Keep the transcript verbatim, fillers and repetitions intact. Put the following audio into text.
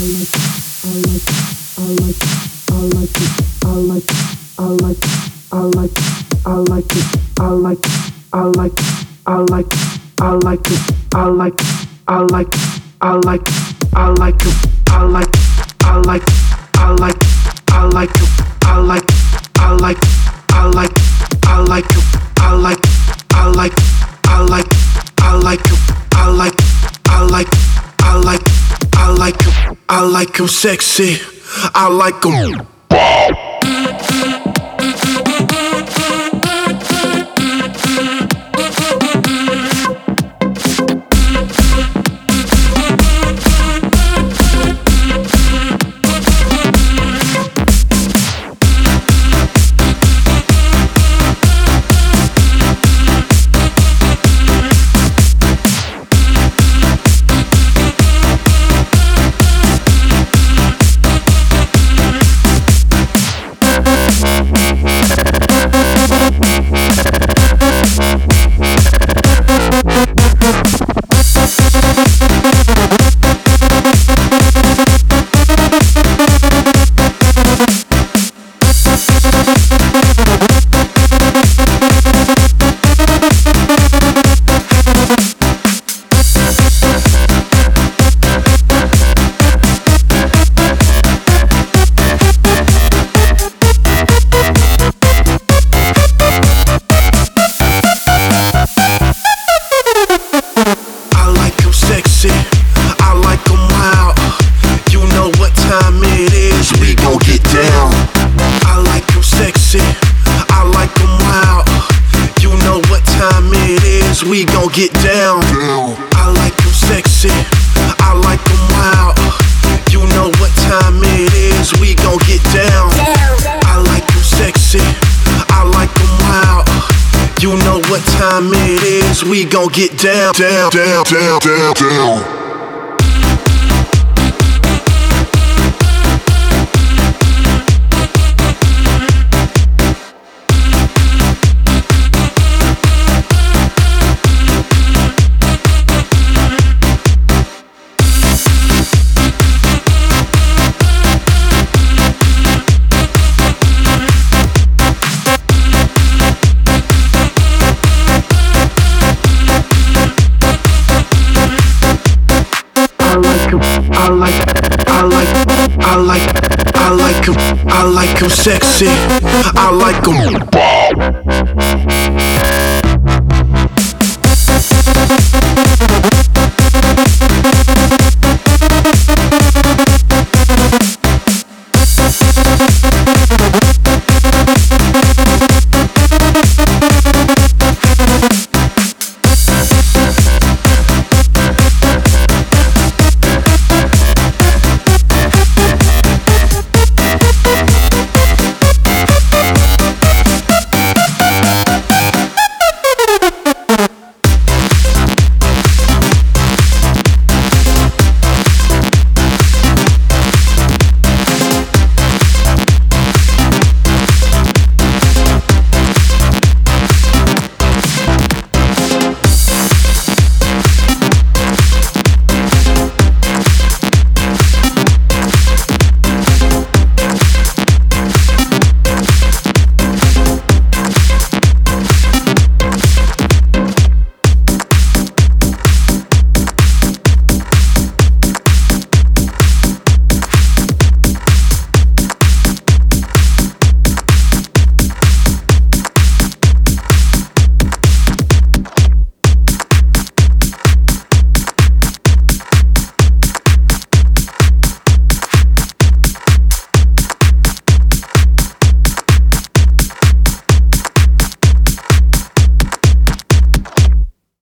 I'm sexy, I like 'em. We gon' get down. I like 'em sexy, I like 'em wild. You know what time it is, we gon' get down. I like 'em sexy, I like 'em wild. You know what time it is, we gon' get down, down, down, down, down, down. I like, I like, I like, I like 'em, I like 'em sexy, I like 'em.